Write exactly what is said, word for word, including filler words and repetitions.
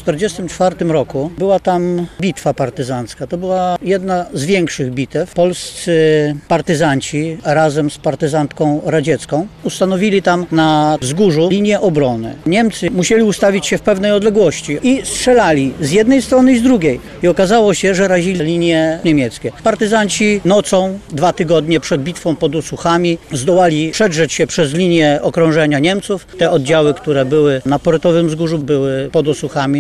tysiąc dziewięćset czterdziestym czwartym roku była tam bitwa partyzancka. To była jedna z większych bitew. Polscy partyzanci razem z partyzantką radziecką ustanowili tam na wzgórzu linię obrony. Niemcy musieli ustawić się w pewnej odległości i strzelali z jednej strony i z drugiej. I okazało się, że razili linie niemieckie. Partyzanci nocą, dwa tygodnie przed bitwą pod Usłuchami, zdołali przedrzeć się przez linię okrążenia Niemców. Te oddziały, które były na Porytowym Wzgórzu, były pod Usłuchami.